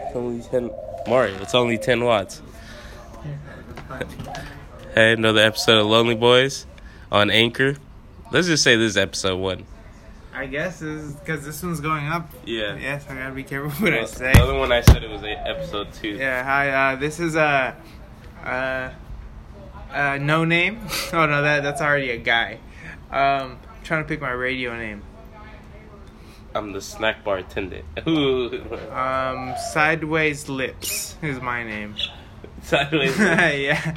Only 10. Mario, it's only 10 watts. Hey, another episode of Lonely Boys on Anchor. Let's just say this is episode 1. I guess because this one's going up. Yeah. Yes, I gotta be careful what I say. The other one I said it was episode 2. Yeah, hi, this is No Name. Oh no, that's already a guy. Trying to pick my radio name. I'm the snack bar attendant. Ooh. Sideways Lips is my name. Sideways. Yeah.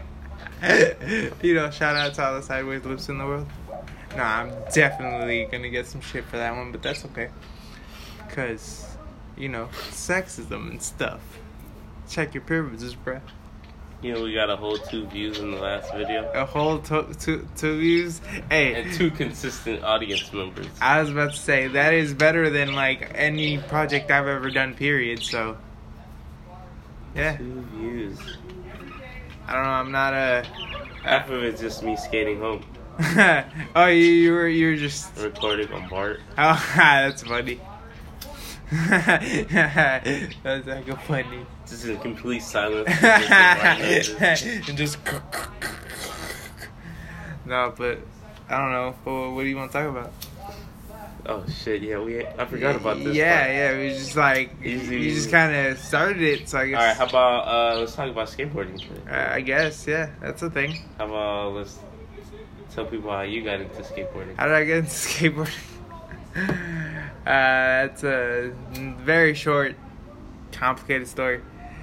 Shout out to all the Sideways Lips in the world. Nah, I'm definitely gonna get some shit for that one, but that's okay. Cause, sexism and stuff. Check your privileges, bruh. We got a whole 2 views in the last video. A whole two views? Hey. And 2 consistent audience members. I was about to say, that is better than, any project I've ever done, period, so. Yeah. 2 views. I don't know, I'm not a... Half of it's just me skating home. Oh, you were just... Recording on Bart. Oh, that's funny. That's like funny. Just in complete silence. And just... No, but... I don't know. What do you want to talk about? Oh, shit, yeah, I forgot about this Yeah, it was just you just kind of started it, so I guess... Alright, how about, let's talk about skateboarding today. I guess, yeah, that's a thing. How about, let's tell people how you got into skateboarding. How did I get into skateboarding? It's a very short, complicated story.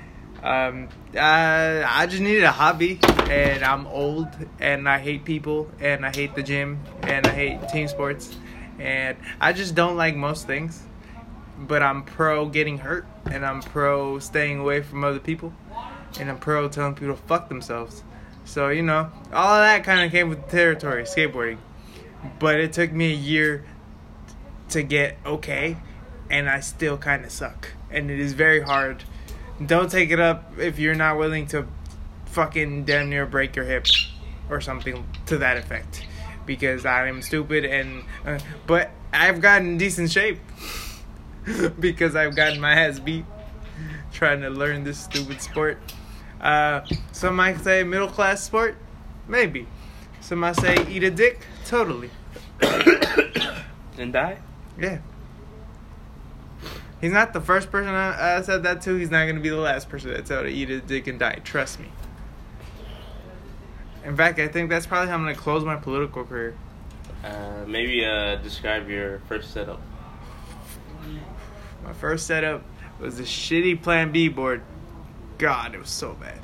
I just needed a hobby, and I'm old, and I hate people, and I hate the gym, and I hate team sports, and I just don't like most things. But I'm pro getting hurt, and I'm pro staying away from other people, and I'm pro telling people to fuck themselves. So, all of that kind of came with the territory, skateboarding. But it took me a year to get okay, and I still kind of suck. And it is very hard. Don't take it up if you're not willing to fucking damn near break your hip or something to that effect. Because I am stupid, but I've gotten in decent shape. Because I've gotten my ass beat trying to learn this stupid sport. Some might say middle class sport, maybe. Some might say eat a dick, totally. And die? Yeah. He's not the first person I said that to. He's not going to be the last person that told to eat a dick and die. Trust me. In fact, I think that's probably how I'm going to close my political career. Maybe describe your first setup. My first setup was a shitty Plan B board. God, it was so bad.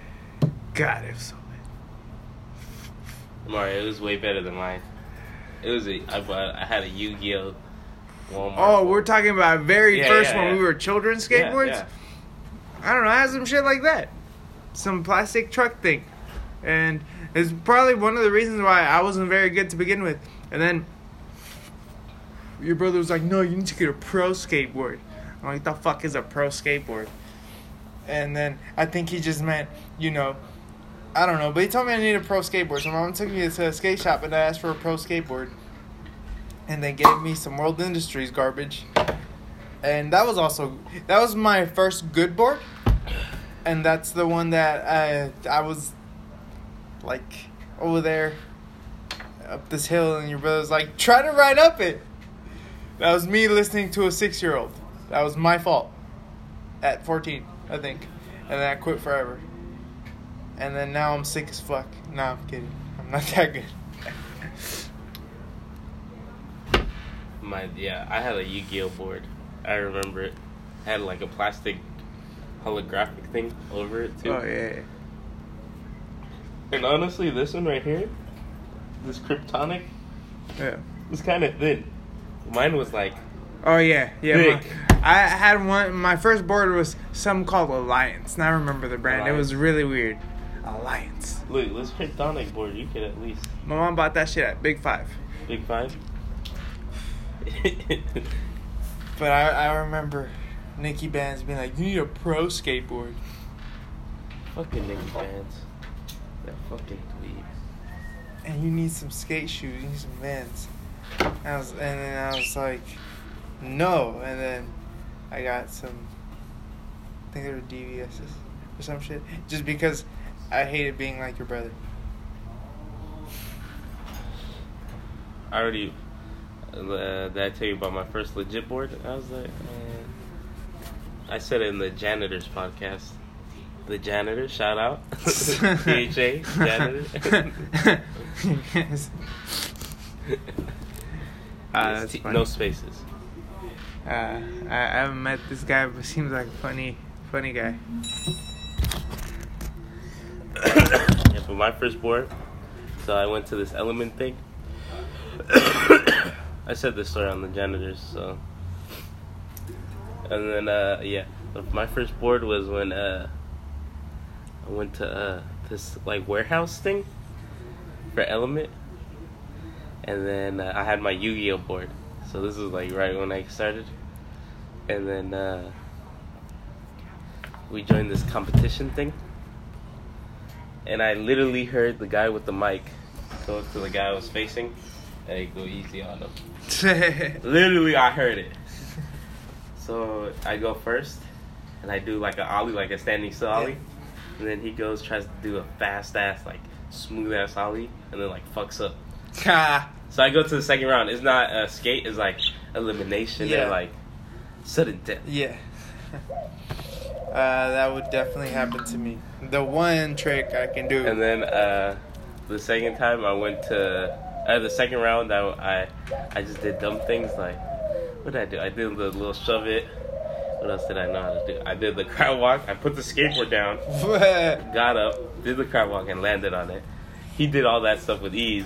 Mario, it was way better than mine. I had a Yu-Gi-Oh! Walmart. Oh, we're talking about very first when yeah. we were children skateboards? Yeah. I don't know, I had some shit like that. Some plastic truck thing. And it's probably one of the reasons why I wasn't very good to begin with. And then your brother was like, no, you need to get a pro skateboard. I'm like, the fuck is a pro skateboard? And then I think he just meant, I don't know. But he told me I need a pro skateboard. So my mom took me to a skate shop and I asked for a pro skateboard. And they gave me some World Industries garbage. And that was my first good board. And that's the one that I was over there up this hill, and your brother's like, try to ride up it. That was me listening to a 6-year-old. That was my fault. At 14, I think. And then I quit forever. And then now I'm sick as fuck. No, I'm kidding. I'm not that good. I had a Yu-Gi-Oh! Board. I remember it. Had a plastic holographic thing over it too. Oh yeah. And honestly, this one right here, this Kryptonic, was kind of thin. Mine was oh yeah. thick. I had one. My first board was something called Alliance, and I remember the brand. Alliance. It was really weird. Alliance. Look, this Kryptonic board, you could at least. My mom bought that shit at Big Five. Big Five. But I remember Nicky Bands being like, you need a pro skateboard. Fucking Nicky Bands. That fucking dweeb. And you need some skate shoes. You need some Vans. And then I was like, no. And then I got some I think they were DVSs or some shit. Just because I hated being like your brother. I already did I tell you about my first legit board? I was like, I said it in the janitors podcast. The janitor, shout out, CHA janitor. Yes. That's funny. No spaces. I haven't met this guy, but seems like a funny guy. Yeah, for my first board, so I went to this Element thing. I said this story on the janitors, so. And then, yeah, my first board was when I went to this like warehouse thing for Element, and then I had my Yu-Gi-Oh board. So this was like right when I started, and then we joined this competition thing, and I literally heard the guy with the mic go up to the guy I was facing, and he go easy on him. Literally, I heard it. So I go first, and I do like a ollie, like a standing still ollie, and then he tries to do a fast ass, like smooth ass ollie, and then like fucks up. So I go to the second round. It's not a skate. It's like elimination and like sudden death. Yeah. That would definitely happen to me. The one trick I can do. And then the second time I went to the second round, I just did dumb things like, what did I do? I did the little shove it. What else did I know how to do? I did the crab walk. I put the skateboard down, got up, did the crab walk, and landed on it. He did all that stuff with ease.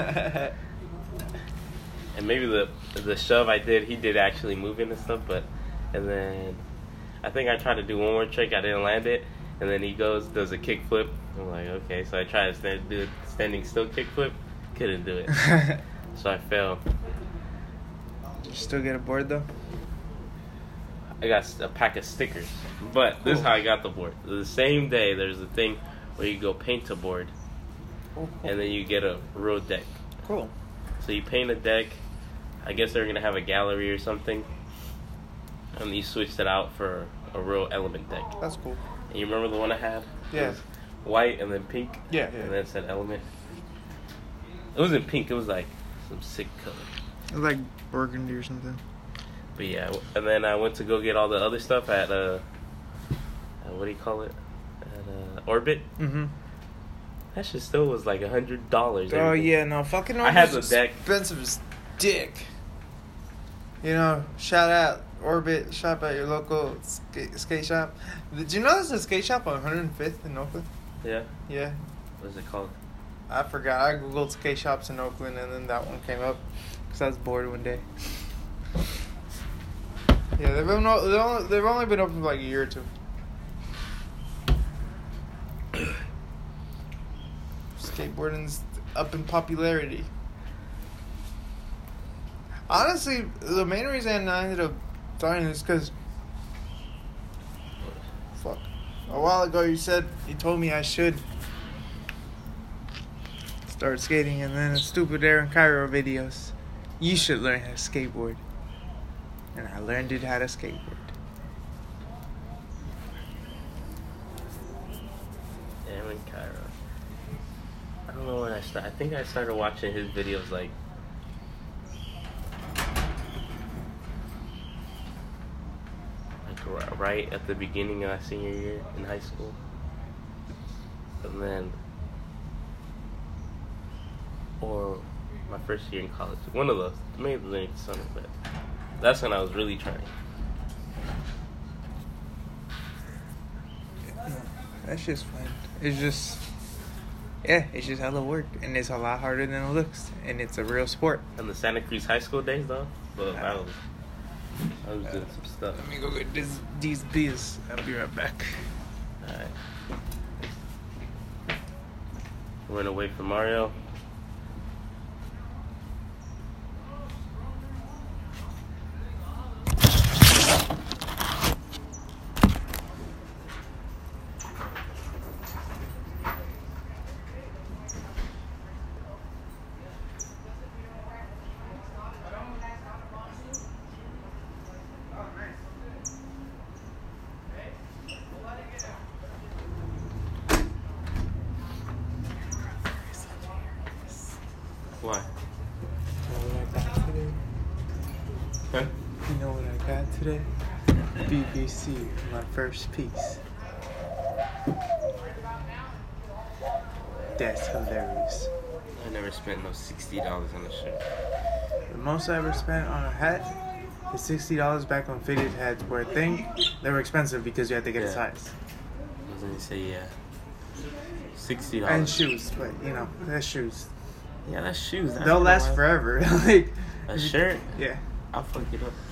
And maybe the shove I did, he did actually moving and stuff, and then I think I tried to do one more trick, I didn't land it, and then he does a kick flip. I'm like, okay, so I tried to do a standing still kick flip, couldn't do it. So I failed. You still get a board though? I got a pack of stickers, but this is how I got the board. The same day, there's a thing where you go paint a board, and then you get a real deck. Cool. So you paint a deck. I guess they're going to have a gallery or something. And you switched it out for a real Element deck. That's cool. And you remember the one I had? Yeah. It was white and then pink. Yeah. And then it said Element. It wasn't pink. It was like some sick color. It was like burgundy or something. But yeah. And then I went to go get all the other stuff at, what do you call it? At Orbit. Mm-hmm. That shit still was like $100. Oh, yeah. No, fucking Orbit's I had the deck. Expensive as dick. You know, shout out Orbit, shop at your local skate shop. Did you know there's a skate shop on 105th in Oakland? Yeah. Yeah. What is it called? I forgot. I googled skate shops in Oakland, and then that one came up because I was bored one day. Yeah, they've only been open for like a year or two. Skateboarding's up in popularity. Honestly, the main reason I ended up starting is because, a while ago you told me I should start skating, and then stupid Aaron Cairo videos. You should learn how to skateboard. And I learned how to skateboard. Aaron Cairo. I don't know when I started. I think I started watching his videos like right at the beginning of my senior year in high school, and then or my first year in college. One of those, maybe the summer, but that's when I was really trying. That's just fun. It's just hella work, and it's a lot harder than it looks, and it's a real sport. And the Santa Cruz high school days, though, but I was doing some stuff. Let me go get these beers. I'll be right back. Alright. We're gonna wait for Mario. today? BBC, my first piece. That's hilarious. I never spent no $60 on a shirt. The most I ever spent on a hat is $60 back when fitted hats were a thing. They were expensive because you had to get a size. I was gonna say, yeah. $60. And shoes, but you know, that's shoes. Yeah, that's shoes. They'll last forever. Like a shirt? Yeah. I'll fuck it up.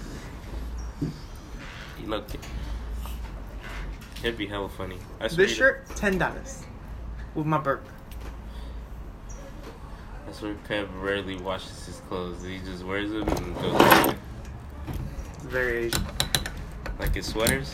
You look, it'd be hella funny. This shirt, $10 with my burger. That's where Kev rarely washes his clothes. He just wears them and goes away. It's very Asian. Like his sweaters.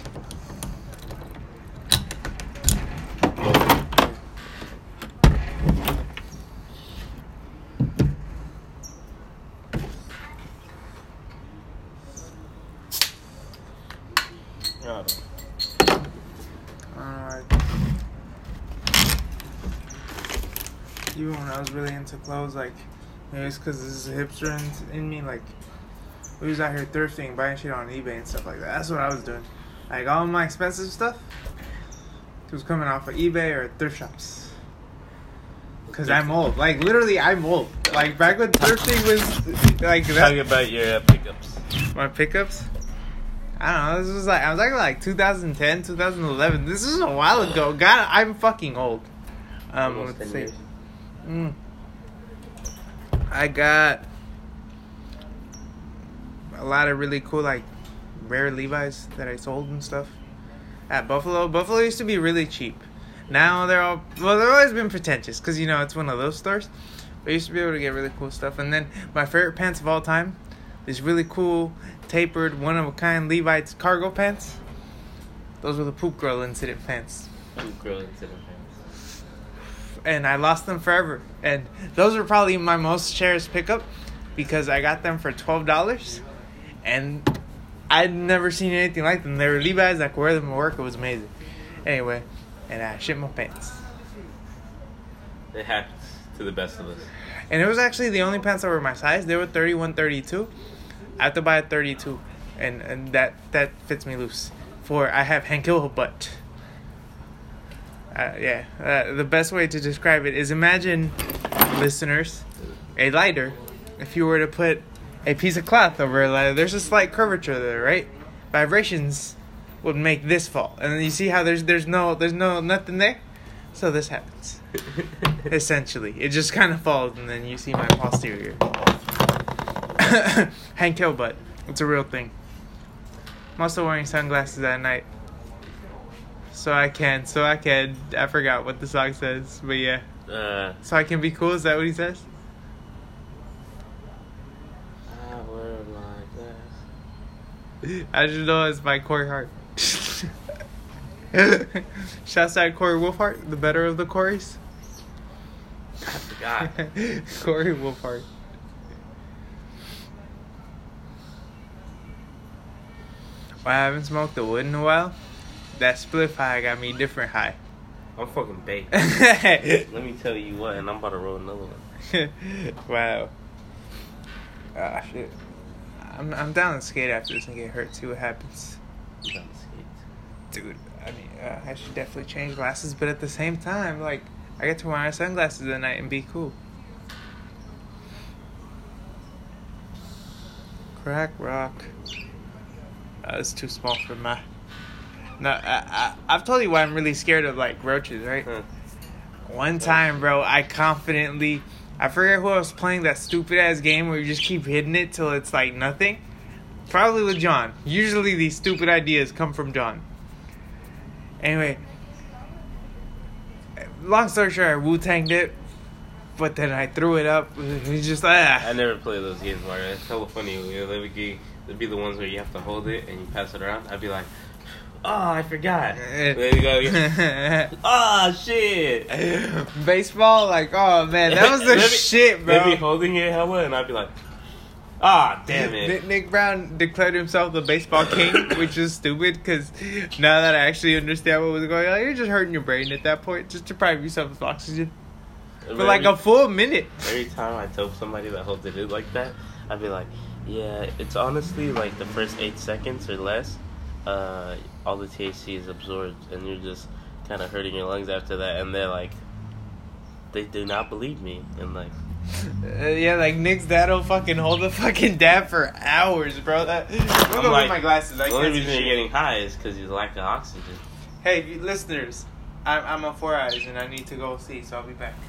Even when I was really into clothes, like, maybe it's because this is a hipster in me, like, we was out here thrifting, buying shit on eBay and stuff like that. That's what I was doing. Like, all my expensive stuff, it was coming off of eBay or thrift shops. Because I'm old. Like, literally, I'm old. Like, back when thrifting was, like, Talk about your pickups. My pickups? I don't know, this was like, I was like 2010, 2011. This is a while ago. God, I'm fucking old. Let's see. I got a lot of really cool, like, rare Levi's that I sold and stuff at Buffalo. Buffalo used to be really cheap. Now they've always been pretentious because, you know, it's one of those stores. But I used to be able to get really cool stuff. And then my favorite pants of all time, these really cool, tapered, one-of-a-kind Levi's cargo pants. Those were the Poop Girl incident pants. Poop Girl incident pants. And I lost them forever. And those were probably my most cherished pickup because I got them for $12. And I'd never seen anything like them. They were Levi's. I could wear them at work. It was amazing. Anyway, and I shit my pants. It happens to the best of us. And it was actually the only pants that were my size. They were 31, 32. I have to buy a 32. And that fits me loose. For I have Hank Hill butt. The best way to describe it is imagine, listeners, a lighter. If you were to put a piece of cloth over a lighter, there's a slight curvature there, right? Vibrations would make this fall, and then you see how there's nothing there. So this happens. Essentially, it just kind of falls, and then you see my posterior. Hank Hill butt. It's a real thing. I'm also wearing sunglasses at night. So I can. I forgot what the song says, but yeah. So I can be cool. Is that what he says? I wear like that. I just know it's by Corey Hart. Shouts out Corey Wolfhart, the better of the Corys. I forgot. Corey Wolfhart. Well, I haven't smoked the wood in a while. That spliff high got me different high. I'm fucking baked. Let me tell you what, and I'm about to roll another one. Wow. Ah, shit. I'm down to skate after this and get hurt. See what happens. I'm down to skate. Dude, I mean, I should definitely change glasses, but at the same time, like, I get to wear my sunglasses at night and be cool. Crack rock. It's too small for my... No, I've told you why I'm really scared of, like, roaches, right? Huh. One time, bro, I confidently... I forget who I was playing that stupid-ass game where you just keep hitting it till it's, like, nothing. Probably with John. Usually these stupid ideas come from John. Anyway. Long story short, I Wu-Tanged it. But then I threw it up. It's just, I never play those games, Mario. It's hella funny. They'd be the ones where you have to hold it and you pass it around. I'd be like... Oh, I forgot. There you go. Oh, shit. Baseball, like, oh, man, that was the shit, bro. They'd be holding it hella, and I'd be like, ah, damn it. Nick Brown declared himself the baseball king, which is stupid, because now that I actually understand what was going on, you're just hurting your brain at that point, just deprive yourself of oxygen. For like a full minute. Every time I tell somebody that holds it in like that, I'd be like, Yeah, it's honestly like the first 8 seconds or less, all the THC is absorbed, and you're just kind of hurting your lungs after that. And they're like, they do not believe me, and like, yeah, like Nick's dad'll fucking hold the fucking dab for hours, bro. That I'm like, with my glasses. The only reason you're getting high is because you lack of oxygen. Hey, listeners, I'm on 4 Eyes and I need to go see, so I'll be back.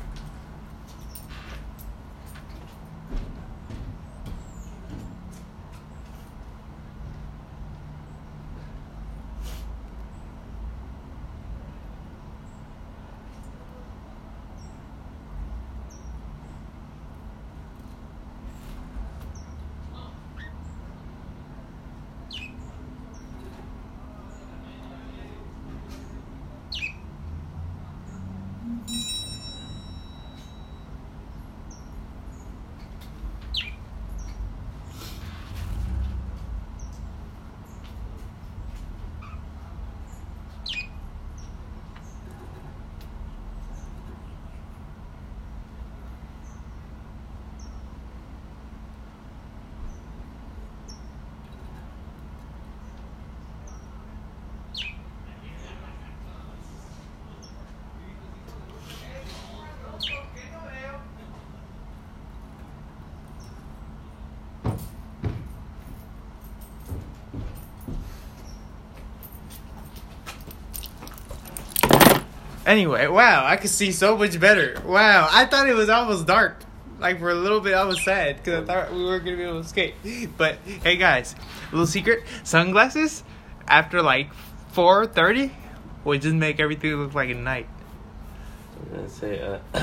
Anyway, wow, I could see so much better. Wow, I thought it was almost dark. Like, for a little bit, I was sad because I thought we weren't going to be able to escape. But, hey, guys, little secret, sunglasses after, like, 4:30 would just make everything look like a night. I'm going to say, I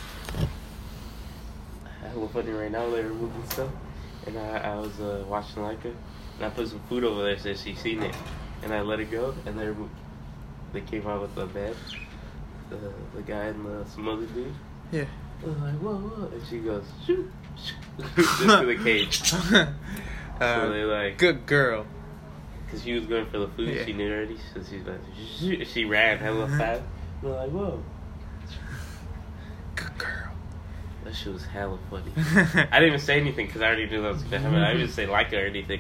have a funny right now, they're removing stuff, and I was watching Leica, and I put some food over there, so she seen it, and I let it go, and they came out with the bed. The guy and some other dude. Yeah. I was like, whoa. And she goes, shoot. Just to the cage. So they like... Good girl. Because she was going for the food. Yeah. She knew already. So she's like, shoot. She ran hella fast. We're like, whoa. Good girl. That shit was hella funny. I didn't even say anything because I already knew that was going to happen. I didn't even say like it or anything.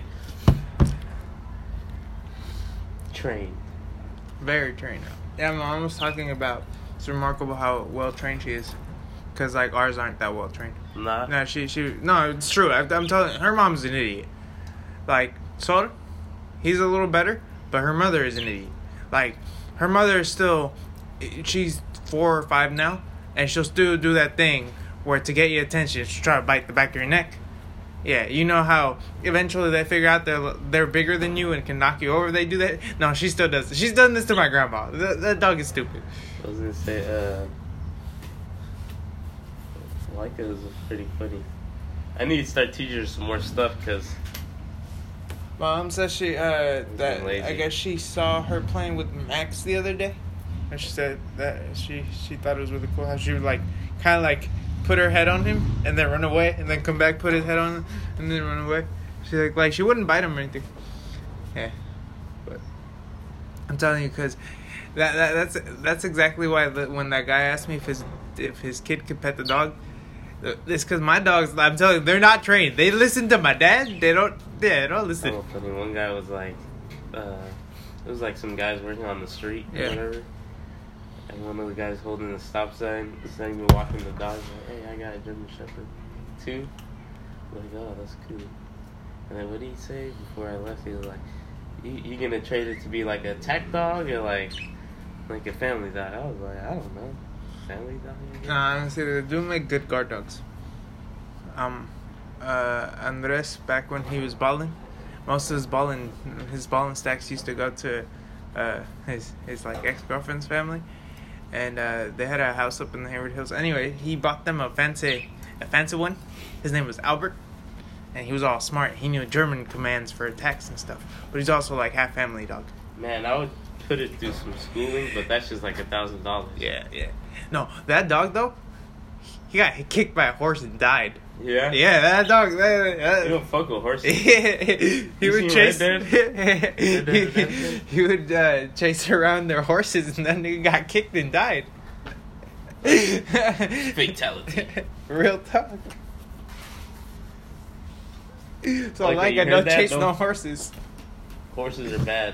Trained. Very trained. Yeah, my mom was talking about it's remarkable how well trained she is, because like ours aren't that well trained. Nah. No, no, it's true. I'm telling her mom's an idiot. Like Sol, he's a little better, but her mother is an idiot. Like her mother is still, she's 4 or 5 now, and she'll still do that thing where to get your attention, she'll try to bite the back of your neck. Yeah, you know how eventually they figure out they're bigger than you and can knock you over. They do that. No, she still does. She's done this to my grandma. That dog is stupid. I was gonna say, Leica is pretty funny. I need to start teaching her some more stuff because Mom says she that lazy. I guess she saw her playing with Max the other day, and she said that she thought it was really cool how she would like kind of like put her head on him and then run away and then come back, put his head on him and then run away. She like she wouldn't bite him or anything. Yeah, but I'm telling you, because that's exactly why when that guy asked me if his kid could pet the dog, it's because my dogs, I'm telling you, they're not trained. They listen to my dad. They don't listen. Oh, funny. One guy was like, it was like some guys working on the street or whatever. And one of the guys holding the stop sign, saying me walking the dog, like, hey, I got a German Shepherd too. I'm like, oh, that's cool. And then what did he say before I left? He was like, you gonna trade it to be like a tech dog or like a family dog? I was like, I don't know. Family dog? Honestly, they do make good guard dogs. Andres, back when he was balling, most of his balling stacks used to go to his like ex-girlfriend's family. And they had a house up in the Hayward Hills. Anyway, he bought them a fancy one. His name was Albert. And he was all smart. He knew German commands for attacks and stuff. But he's also like half family dog. Man, I would put it through some schooling, but that's just like $1,000. Yeah. No, that dog though, he got kicked by a horse and died. Yeah? Yeah, that dog. You don't fuck with horses. He would chase. Red Dead? He would chase around their horses, and then he got kicked and died. Fatality. Real talk. So Okay, like you I don't heard that, chase though? no horses. Horses are bad.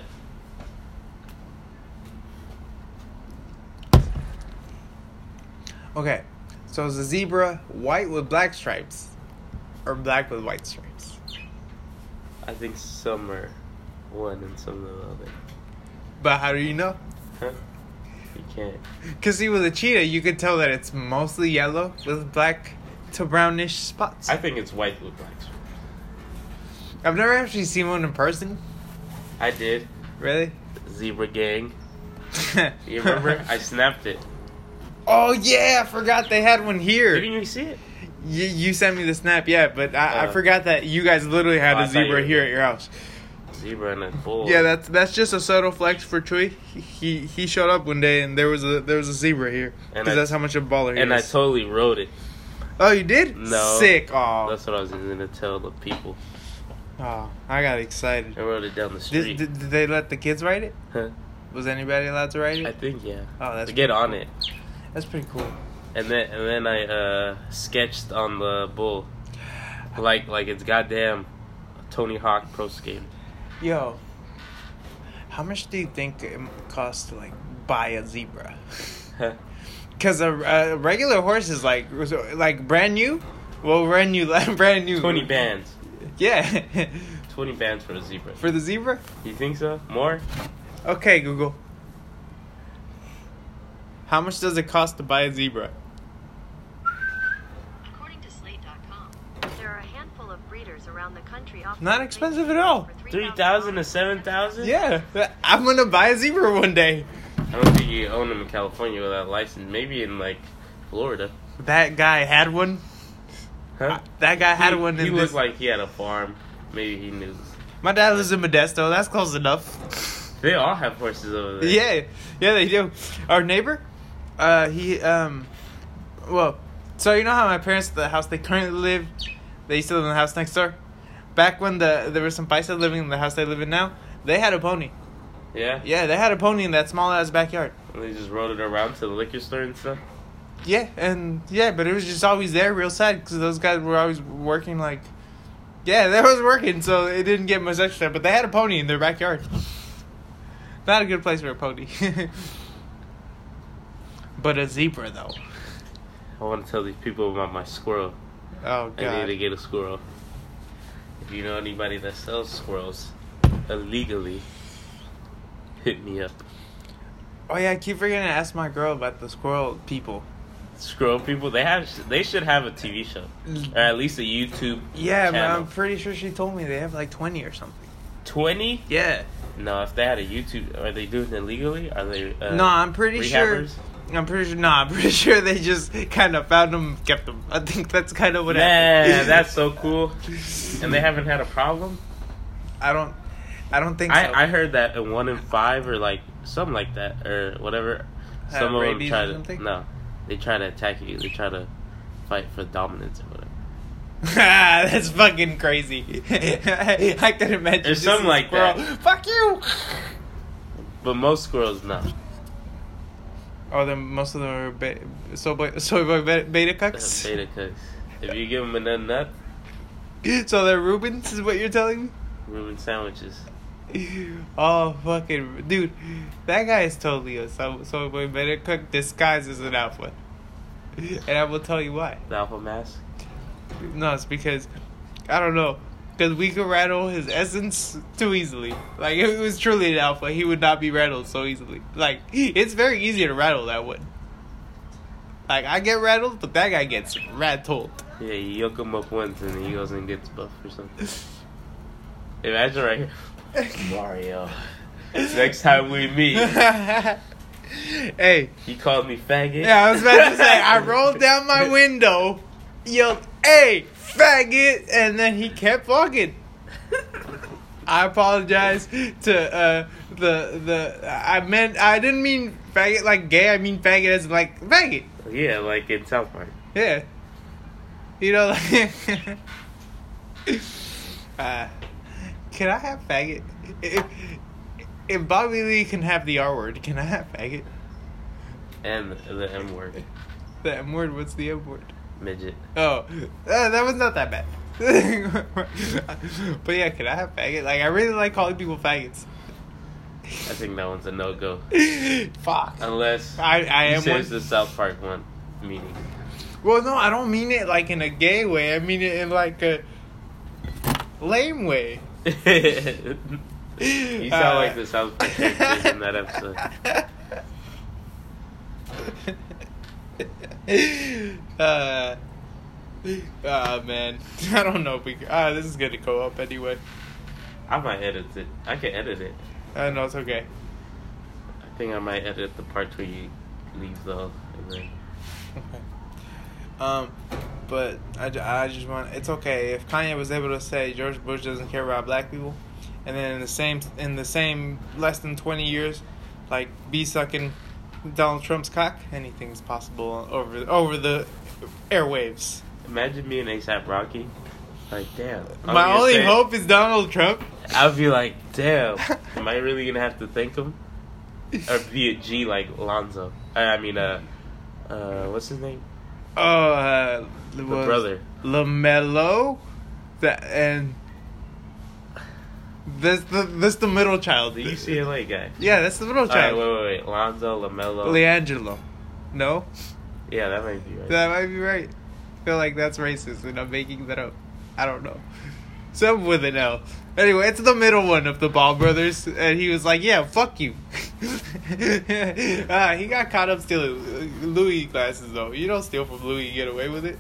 Okay, so is a zebra white with black stripes, or black with white stripes? I think some are one and some are the other. But how do you know? Huh? You can't. Because see, with a cheetah, you could tell that it's mostly yellow with black to brownish spots. I think it's white with black stripes. I've never actually seen one in person. I did. Really? Zebra gang. You remember? I snapped it. Oh yeah, I forgot they had one here. Didn't you see it? You sent me the snap, yeah, but I forgot that you guys literally had I a thought zebra you- here at your house. Zebra and a bull. Yeah, that's just a subtle flex for Chewy. He showed up one day and there was a zebra here And because that's how much of a baller he And I is. totally rode it. Oh, you did? No. Sick. Oh, That's what I was gonna tell the people. I got excited. I rode it down the street. Did they let the kids ride it? Huh? Was anybody allowed to ride I it? think yeah. Oh, that's To get pretty on cool. it. That's pretty cool. And then I sketched on the bull, like it's goddamn Tony Hawk Pro Skater. Yo, how much do you think it costs to like buy a zebra? Because a regular horse is like brand new. Well, brand new. 20 bands. Yeah. 20 bands for a zebra. For the zebra? You think so? More? Okay, Google. How much does it cost to buy a zebra? According to Slate.com, there are a handful of breeders around the country offering Not expensive at all. 3,000 to 7,000? Yeah, I'm gonna buy a zebra one day. I don't think you own them in California without a license. Maybe in like Florida. That guy had one. Huh? That guy had one in He this. looked like he had a farm. Maybe he knew. My dad lives in Modesto. That's close enough. They all have horses over there. Yeah, they do. Our neighbor, well, so you know how my parents, the house they currently live, they used to live in the house next door. Back when there were some paisas living in the house they live in now, they had a pony. Yeah? Yeah, they had a pony in that small ass backyard. And they just rode it around to the liquor store and stuff? Yeah, but it was just always there, real sad, because those guys were always working like. Yeah, they was working, so it didn't get much extra. But they had a pony in their backyard. Not a good place for a pony. But a zebra, though. I want to tell these people about my squirrel. Oh, I need God. to get a squirrel. If you know anybody that sells squirrels illegally, hit me up. Oh, yeah, I keep forgetting to ask my girl about the squirrel people. Squirrel people, they should have a TV show. Or at least a YouTube Yeah, but channel. I'm pretty sure she told me they have like 20 or something. 20? Yeah. No, if they had a YouTube, are they doing it illegally? Are they No, I'm pretty sure. rehabbers? I'm pretty sure they just kind of found them, kept them. I think that's kind of what Man, happened. that's so cool. And they haven't had a problem? I don't think so. I heard that in 1 in 5 or like something like that or whatever. Have Some of them rabies try or to something? no, they try to attack you. They try to fight for dominance or whatever. That's fucking crazy. I can imagine. There's just something a like squirrel. that. Fuck you. But most squirrels no. Oh, then most of them are soy boy beta cucks. Beta cooks. If you give them a nut, So they're Rubens, is what you're telling me? Reuben sandwiches. Oh, fucking dude, that guy is totally a soy boy beta cook disguised as an alpha, and I will tell you why. The alpha mask. No, it's because I don't know. Because we could rattle his essence too easily. Like, if it was truly an alpha, he would not be rattled so easily. Like, it's very easy to rattle that one. Like, I get rattled, but that guy gets rattled. Yeah, you yoke him up once and then he goes and gets buff or something. Imagine right here. Mario. Next time we meet, Hey, he called me faggot. yeah, I was about to say, I rolled down my window, yelled, "Hey, faggot," and then he kept walking. I apologize to I didn't mean faggot like gay, I mean faggot as like faggot. Yeah, like in South Park. Yeah. You know, like can I have faggot? If Bobby Lee can have the R word, can I have faggot? And the M word. The M word, what's the M word? Midget. Oh, that was not that bad. But yeah, can I have faggot? Like, I really like calling people faggots. I think that one's a no-go. Fuck. Unless I am says one. the South Park one meaning. Well, no, I don't mean it like in a gay way. I mean it in like a lame way. You sound like the South Park characters in that episode. Man, I don't know if we. This is gonna go up anyway. I might edit it. I can edit it. No, it's okay. I think I might edit the part where you leave though, and then. Okay. But I just want. It's okay if Kanye was able to say George Bush doesn't care about black people, and then in the same less than 20 years, like be sucking Donald Trump's cock. Anything's possible over the airwaves. Imagine me and ASAP Rocky. Like, damn. My only hope is Donald Trump. I'd be like, damn. Am I really gonna have to thank him? Or be a G like Lonzo? What's his name? Oh, the brother. LaMelo. And that's the middle child. The UCLA guy. Yeah, that's the middle child. Wait. Lonzo, LaMelo. LiAngelo. No? Yeah, that might be right. That might be right. I feel like that's racist and I'm making that up. I don't know. Some with an L. Anyway, it's the middle one of the Ball brothers. And he was like, yeah, fuck you. He got caught up stealing Louis glasses, though. You don't steal from Louis and get away with it.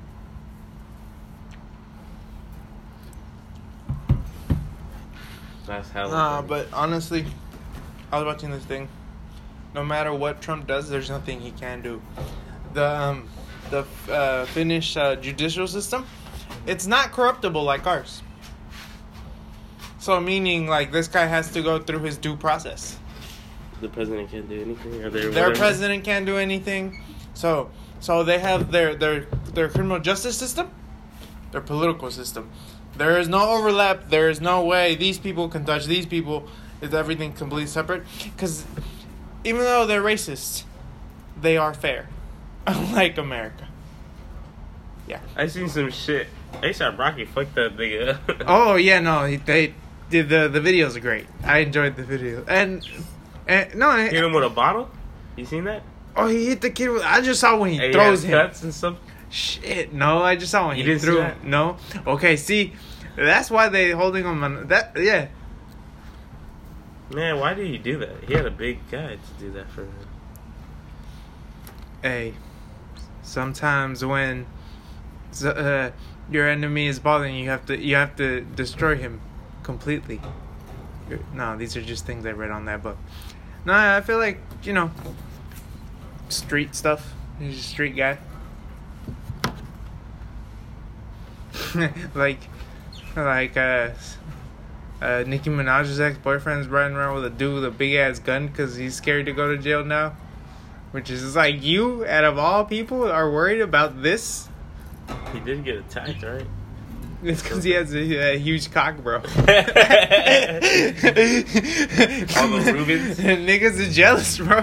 That's hella. But honestly, I was watching this thing. No matter what Trump does, there's nothing he can do. The Finnish judicial system, it's not corruptible like ours. So meaning, like, this guy has to go through his due process. The president can't do anything, or their president can't do anything. So they have their criminal justice system, their political system. There is no overlap. There is no way these people can touch these people. Is everything completely separate? Because even though they're racist, they are fair. Unlike America. Yeah. I seen some shit. A$AP Rocky fucked that nigga. Oh, yeah, no. They did the videos are great. I enjoyed the video. And no. Hit him with a bottle? You seen that? Oh, he hit the kid with... I just saw when he throws him. Cuts and stuff? Shit, no. I just saw when he threw him. No. Okay, see. That's why they holding him on... That, yeah. Man, why did he do that? He had a big guy to do that for him. Hey, sometimes when your enemy is bothering you, you have to destroy him completely. No, these are just things I read on that book. No, I feel like, street stuff. He's a street guy. like Nicki Minaj's ex-boyfriend's riding around with a dude with a big-ass gun because he's scared to go to jail now. Which is like, you, out of all people, are worried about this? He did get attacked, right? It's because he has a huge cock, bro. All the Rubens? Niggas are jealous, bro.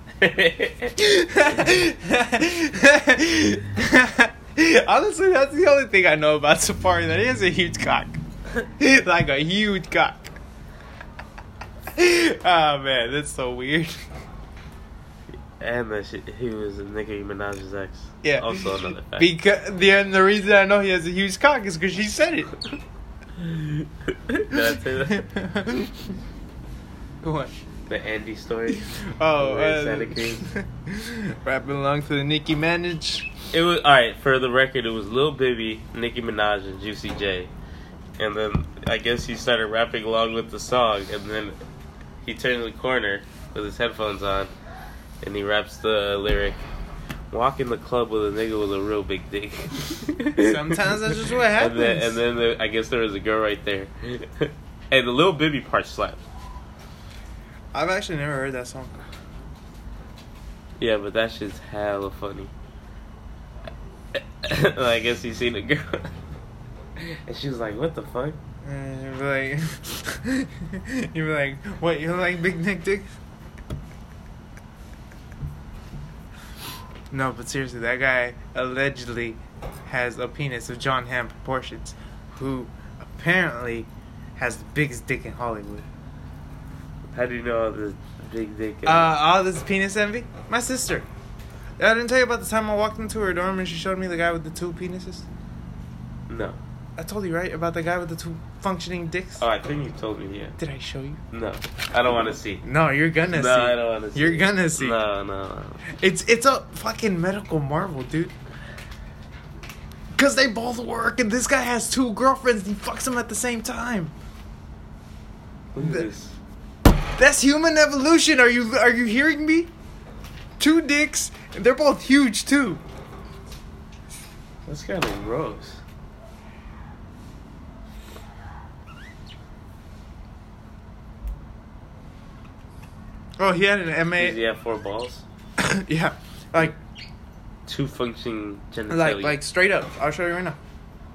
Honestly, that's the only thing I know about Safari, that he has a huge cock. Like a huge cock. Oh, man, that's so weird. And that shit, he was Nicki Minaj's ex. Yeah. Also another fact. Because the reason I know he has a huge cock is because she said it. Did I say that? What? The Andy story. Oh, Santa Cruz. Rapping along to the Nicki Minaj. It was alright. For the record, it was Lil Bibby, Nicki Minaj, and Juicy J. And then I guess he started rapping along with the song, and then he turned the corner with his headphones on. And he raps the lyric, "Walk in the club with a nigga with a real big dick." Sometimes that's just what happens. And then I guess there was a girl right there. And the Lil Bibby part slapped. I've actually never heard that song. Yeah, but that shit's hella funny. I guess he seen a girl. And she was like, "What the fuck?" And you'd be like, "What, you like big neck dick?" No, but seriously, that guy allegedly has a penis of John Hamm proportions. who apparently has the biggest dick in Hollywood. How do you know all the big dick? All this penis envy? My sister. I didn't tell you about the time I walked into her dorm and she showed me the guy with the 2 penises? No. I told you, right? About the guy with the 2 functioning dicks? Oh, I think you told me, yeah. Did I show you? No. I don't want to see. No, you're gonna see. No, I don't want to see. You're gonna see. No. It's a fucking medical marvel, dude. Because they both work and this guy has 2 girlfriends and he fucks them at the same time. Look at this. That's human evolution. Are you hearing me? 2 dicks, and they're both huge too. That's kind of gross. Oh, he had an MA. Does he have 4 balls? Yeah, like 2 functioning genitalia. like straight up. I'll show you right now.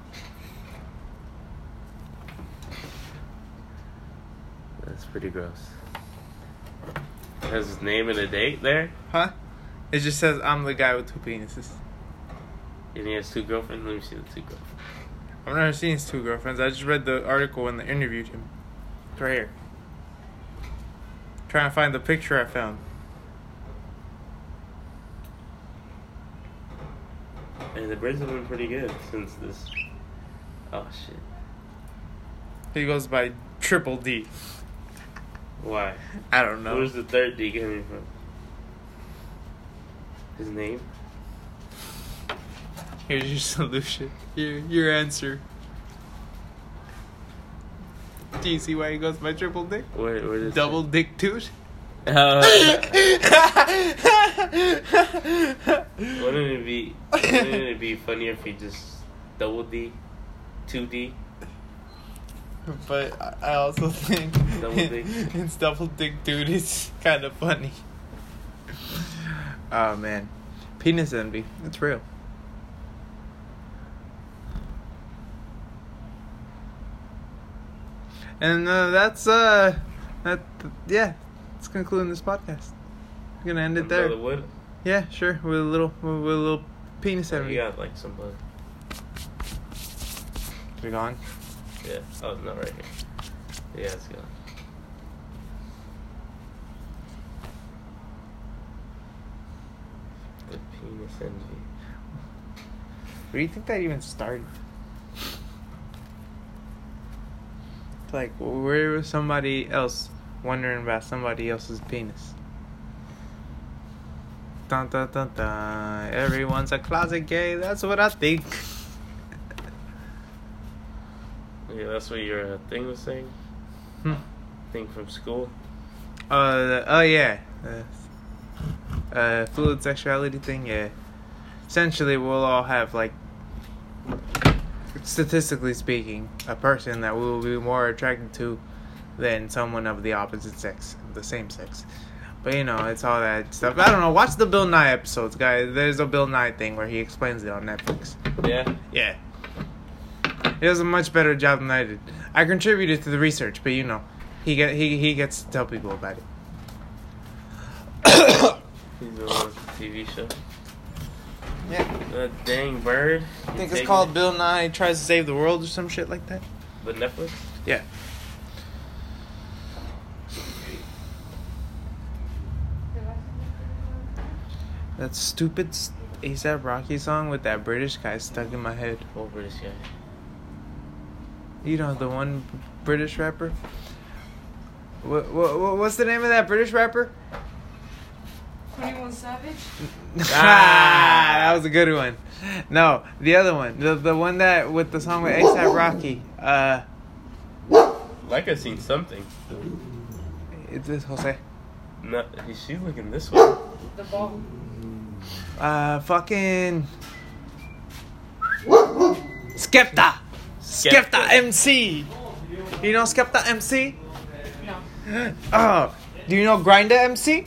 That's pretty gross. Has his name and a date there? Huh? It just says I'm the guy with 2 penises. And he has 2 girlfriends? Let me see the 2 girlfriends. I've never seen his 2 girlfriends. I just read the article when they interviewed him. It's right here. Trying to find the picture I found. And the Brits have been pretty good since this. Oh, shit. He goes by Triple D. Why? I don't know. Where's the 3rd D coming from? His name? Here's your solution. Your answer. Do you see why he goes by Triple Dick? Where does Double Dick Toot? Wouldn't it be funnier if he just double D, 2D? But I also think Double dick. it's Double Dick Dude. It's kind of funny. Oh man, penis envy. It's real. And that's yeah. Let's conclude this podcast. We're gonna end it there. Brother Wood? Yeah, sure. With a little penis envy. You got like some bug. Is it gone? Yeah. Oh no, right here. Yeah, it's gone. The penis envy. Where do you think that even started? Like, where was somebody else wondering about somebody else's penis? Dun dun dun dun. Everyone's a closet gay. That's what I think. Yeah, that's what your thing was saying. Thing from school. Yeah. Fluid sexuality thing. Yeah. Essentially, we'll all have like, statistically speaking, a person that we will be more attracted to than someone of the opposite sex, the same sex. But you know, it's all that stuff. I don't know. Watch the Bill Nye episodes, guys. There's a Bill Nye thing where he explains it on Netflix. Yeah. Yeah. He does a much better job than I did. I contributed to the research, but you know, he gets to tell people about it. He's on a TV show. Yeah. That dang bird. I think it's called Bill Nye Tries to Save the World or some shit like that. The Netflix? Yeah. That stupid A$AP Rocky song with that British guy stuck in my head. Old British guy. You know, the one British rapper? What's the name of that British rapper? 21 Savage? That was a good one. No, the other one. The one that with the song with A$AP Rocky. Like I seen something. It's this Jose. No, she's looking this way. The ball. Fucking Skepta. Skepta MC. You know Skepta MC? No. Oh, do you know Grindr MC?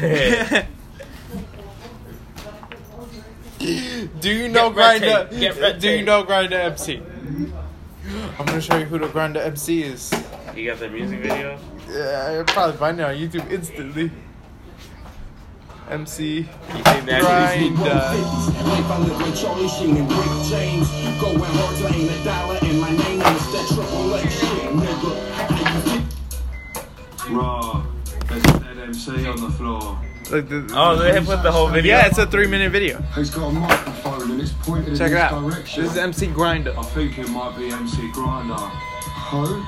Do you know Grindr? Do you know Grindr MC? I'm gonna show you who the Grindr MC is. You got the music video? Yeah, you'll probably find it on YouTube instantly. MC You seen that? Grind. Life I live like Charlie Sheen and Rick James. Going hard to ain't a dollar, and my name is that Triple X shit, nigga. Raw, there's a dead MC on the floor. Look, Oh, they put the whole video. yeah, it's a 3-minute video. He's got a microphone and it's pointed Check in it this out. direction. This is MC Grinder. I think it might be MC Grinder. Ho?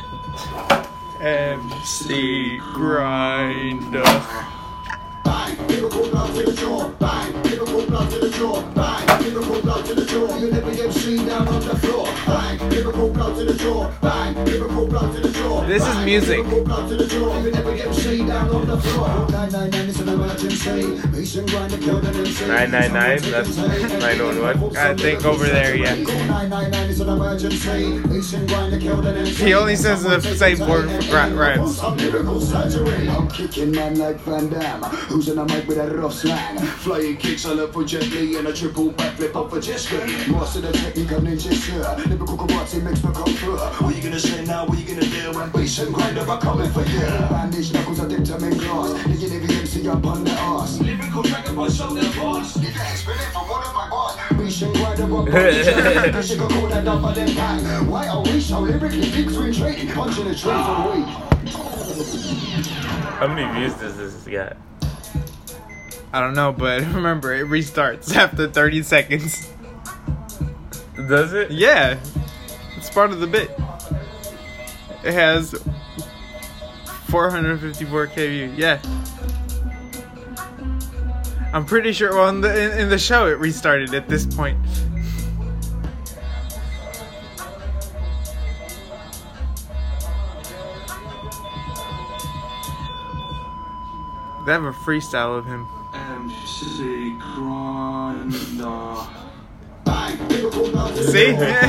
MC Grinder. Bang, lyrical blood to the jaw. Bang, lyrical blood to the jaw. Bang, lyrical blood to the jaw. You never MC down on the floor. Bang, lyrical blood to the jaw. Bang, lyrical blood to the jaw. This is music. Lyrical blood to the jaw. You never MC down on the floor. 999 is an emergency. Mason Grinder killed an MC. 999? That's 911? I think over there, yeah. 999 is an emergency. Mason Grinder killed an MC. He only says the same word for rhymes. Some lyrical surgery. I'm kicking man like Van Damme. Who's in a mic with that rough slang? Flying kicks all over gently and a triple backflip off a jet ski. Master the technique of ninja sir. Lyrical karate makes me come through. What you gonna say now? What you gonna do when bass and grinder are coming for you? Bandage knuckles are dipped in glass. Nigga every MC up on the ass. Lyrical dragon boy show their boss. You can expect it from one of my boss. Bass and grinder rock. This shit gon' call that up and then bang. Why are we so lyrically big between trading? Punching the tree for the week. How many views does this get? I don't know, but remember, it restarts after 30 seconds. Does it? Yeah, it's part of the bit. It has 454k views. Yeah, I'm pretty sure. Well, in the show, it restarted at this point. They have a freestyle of him. MC Grinder. See?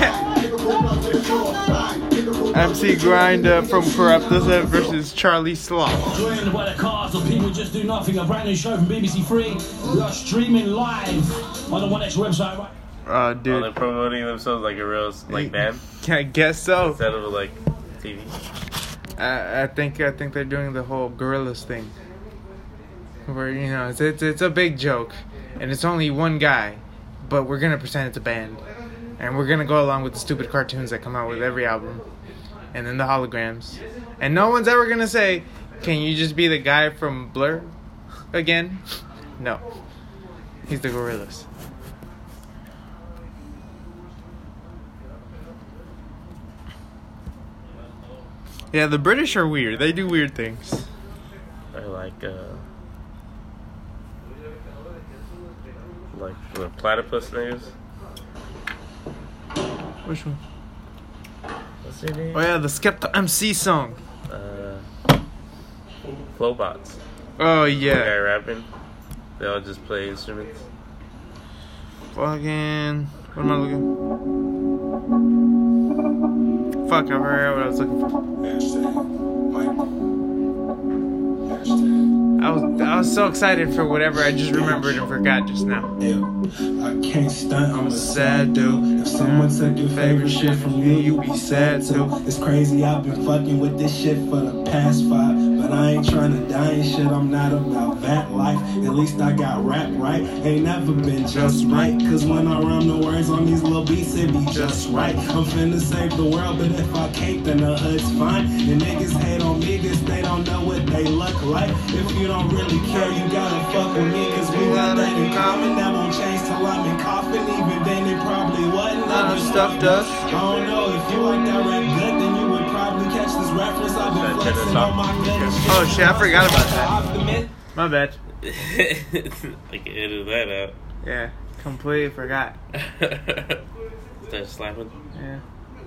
MC Grinder from Corruptus versus Charlie Sloth. Joined by the cars of people just do nothing. A brand new show from BBC Three. We are streaming live on the 1X website, right? Oh, Oh, dude. they're promoting themselves like a real like band I guess so. instead of like TV. I think they're doing the whole Gorillaz thing, where it's a big joke, and it's only one guy, but we're gonna pretend it's a band, and we're gonna go along with the stupid cartoons that come out with every album, and then the holograms, and no one's ever gonna say, "Can you just be the guy from Blur again?" No, he's the Gorillaz. Yeah, the British are weird. They do weird things. Or like the platypus niggas. Which one? What's their name? Oh yeah, the Skepta MC song. Flowbots. Oh The guy yeah. rapping. They all just play instruments. Fucking. What am I looking? Fuck, I forgot what I was looking for. I was so excited for whatever I just remembered and forgot just now. I can't stunt, I'm a Sad dude. If someone took your favorite shit from you, you be sad too. It's crazy, I've been fucking with this shit for the past 5. But I ain't trying to die and shit, I'm not about that life. At least I got rap right, ain't never been just right. Cause when I rhyme the words on these little beats, it be just right. I'm finna save the world, but if I can't, then the hood's fine. And niggas hate on me cause they don't know what they look like. If you don't really care, you gotta fuck with me cause we got that in common. That won't change till I'm in coffin. Even then it probably wasn't. Other stuff does. I don't know if you like that rap good, then you would probably catch this reference. I've been flexing on my gun. Oh shit, I forgot about that. My bad. I can edit that out. Yeah, completely forgot. Start slapping. Yeah.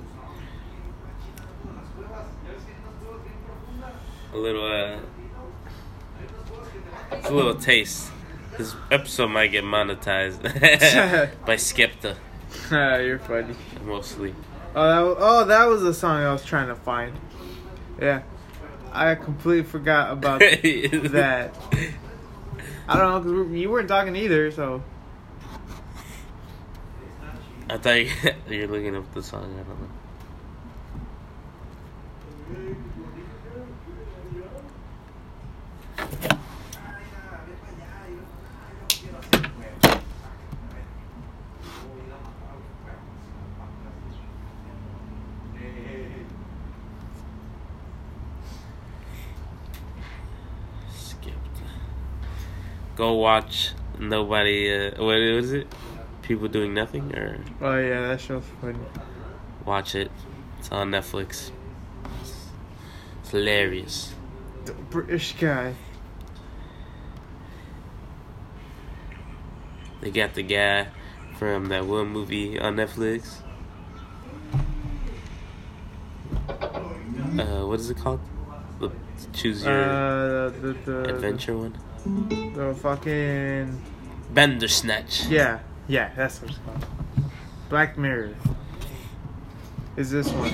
A little it's a little taste. This episode might get monetized by Skepta You're funny. mostly. That was the song I was trying to find. Yeah. I completely forgot about that. I don't know, because you weren't talking either, so. I thought you were looking up the song. I don't know. go watch nobody. What is it? People doing nothing, or Oh yeah, that show's funny. watch it. It's on Netflix. It's hilarious. The British guy. They got the guy from that one movie on Netflix. What is it called? The Choose Your the Adventure one. The fucking Bandersnatch. yeah, that's what it's called. Black Mirror. Is this one?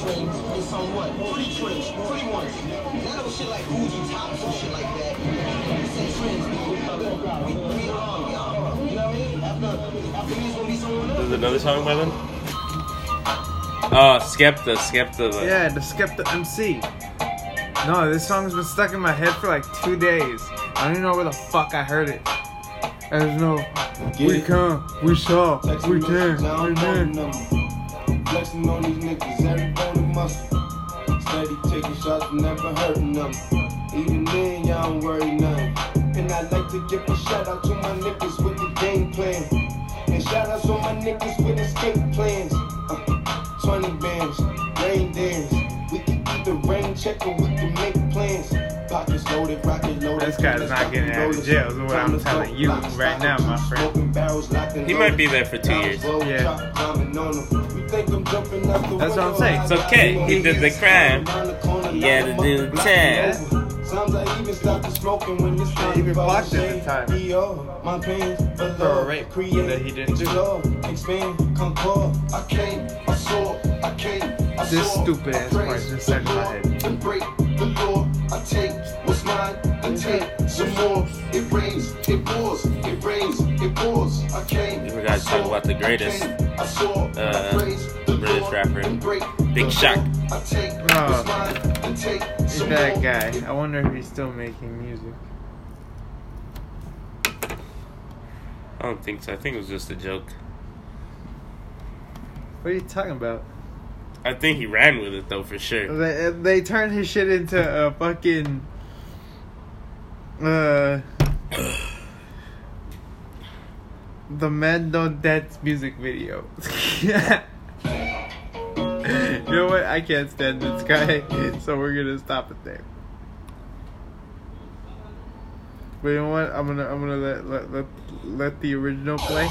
There's another song by them? Oh, Skepta. Yeah, the Skepta MC. No, this song's been stuck in my head for like 2 days. I don't even know where the fuck I heard it. There's no, we come, we saw, we can, we did. Flexing on these niggas, every bone and muscle. Steady taking shots, never hurting them. Even then, y'all don't worry nothing. And I like to give a shout out to my niggas with the game plan. And shout out to my niggas with escape plans. 20 bands, rain dance. We can either rain check or we can make plans. Pockets loaded, rocket loaded. This guy's not getting out of jail, is what I'm telling you right now, my friend. He might be there for 2 years. Yeah. That's what I'm saying. It's okay. He did the crime. He had to do the time. He even blocked it at the time. For a rape that he didn't do. This stupid ass part just stuck in my head. I take what's mine and take some more. It rains, it pours, it rains, it pours. I came. We forgot to talk about the greatest British rapper, Big Shaq. He's that guy. I wonder if he's still making music. I don't think so. I think it was just a joke. What are you talking about? I think he ran with it though, for sure. They turned his shit into a fucking the Men Don't Dance music video. You know what? I can't stand this guy, so we're gonna stop it there. But you know what? I'm gonna let the original play.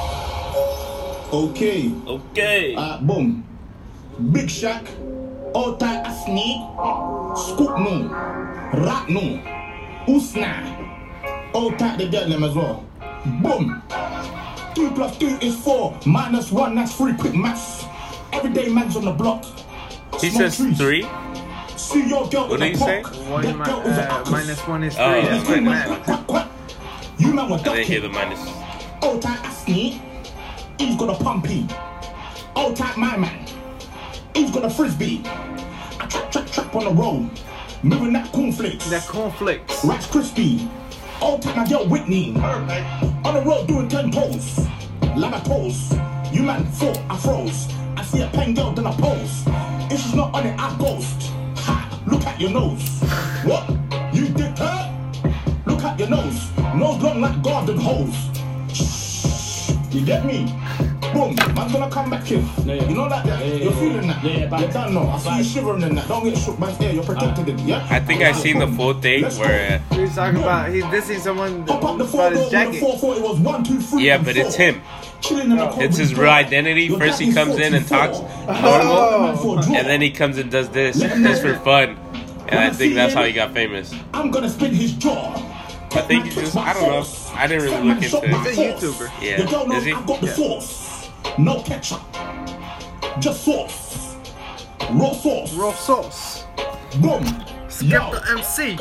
Okay. Boom. Big Shaq, all type of sneak, scoop no, rat no, usna, all type the get them as well. Boom. 2 + 2 is 4, -1, that's 3, quick maths. Everyday man's on the block. He says 3. See your girl what did he say? -1 is 3. Oh, That's minus. You man were I didn't hear the minus. All type of sneak, he's got a pumpy. All type my man. He's got a frisbee. I trap on the road. Moving that cornflakes. Rice crispy. All take my girl Whitney. On the road doing 10 toes. Lama pose. You man thought I froze. I see a pen girl then I pose. If she's not on it, I ghost. Ha! Look at your nose. What? You did her? Look at your nose. Nose long like garden hose. You get me? Boom, man's gonna come back here. Yeah. You know that? Yeah. You're feeling that? Yeah, you don't know. I see you shivering in that. Don't get shook, man. You're protected in it, yeah? I think I've seen the full thing where... He's talking about... He's dissing someone about his jacket. Yeah, but it's him. It's his real identity. First he comes in and talks normal, and then he comes and does this just for fun. And I think that's how he got famous. I'm gonna spin his jaw. I think he's just... I don't know. I didn't really look into it. He's a YouTuber. Yeah. Is he? I've got the sauce. No ketchup, just sauce. Raw sauce. Raw sauce. Boom. Skepta MC.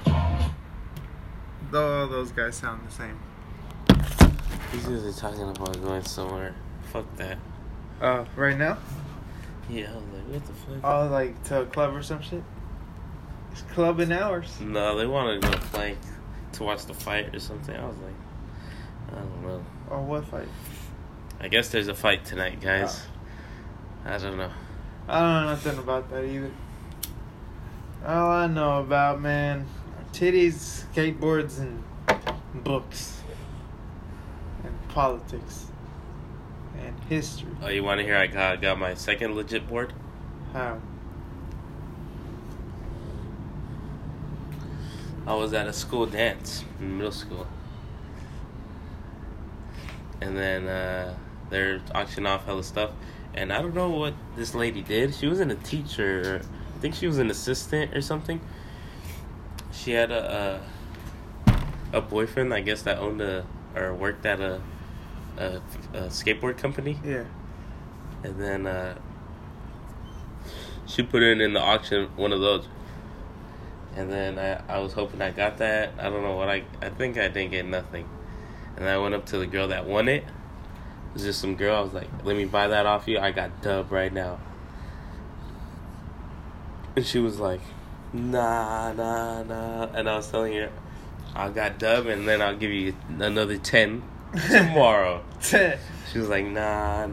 Those guys sound the same. He's usually talking about going somewhere. Fuck that. Right now? Yeah, I was like, what the fuck? Oh, like to a club or some shit? It's clubbing hours. No, they wanted to go play to watch the fight or something. I was like, I don't know. Oh, what fight? I guess there's a fight tonight, guys. I don't know. I don't know nothing about that either. All I know about, man, titties, skateboards, and books and politics and history. Oh, you want to hear I got my second legit board? How? I was at a school dance in middle school. And then they're auctioning off hella stuff. And I don't know what this lady did. She wasn't a teacher. I think she was an assistant or something. She had a boyfriend, I guess, that owned or worked at a skateboard company. Yeah. And then she put it in the auction, one of those. And then I was hoping I got that. I don't know what I think I didn't get nothing. And I went up to the girl that won it. It was just some girl. I was like, let me buy that off you. I got dub right now. And she was like, nah. And I was telling her, I got dub and then I'll give you another 10 tomorrow. She was like, nah.